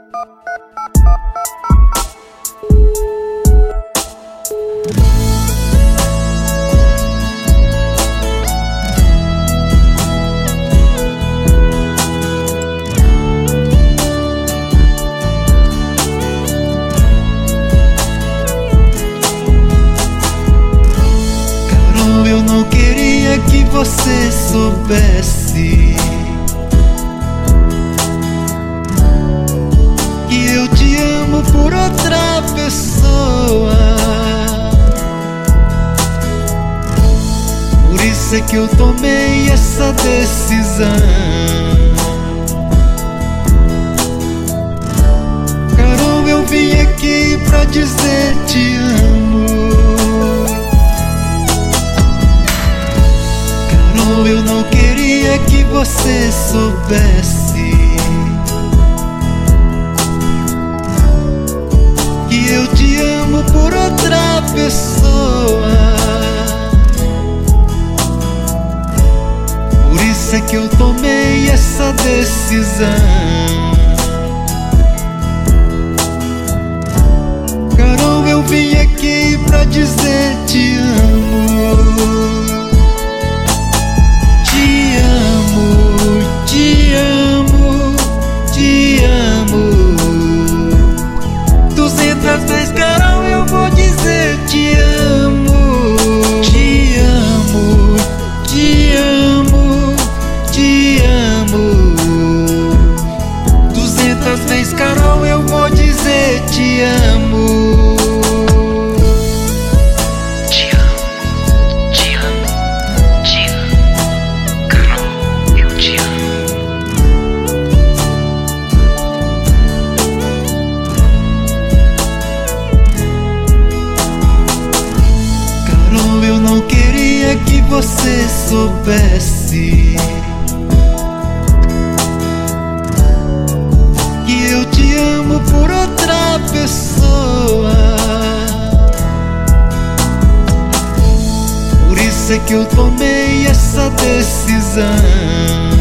Eu não queria que você soubesse que eu te amo por outra pessoa. Por isso é que eu tomei essa decisão. Carol, eu vim aqui pra dizer te amo. Eu não queria que você soubesse que eu te amo por outra pessoa. Por isso é que eu tomei essa decisão. Carol, eu vim aqui pra dizer te amo. Te amo, te amo. 200 vezes, Carol, eu vou dizer te amo. Te amo, te amo, te amo. 200 vezes, Carol, eu vou dizer te amo. Eu não queria que você soubesse que eu te amo por outra pessoa. Por isso é que eu tomei essa decisão.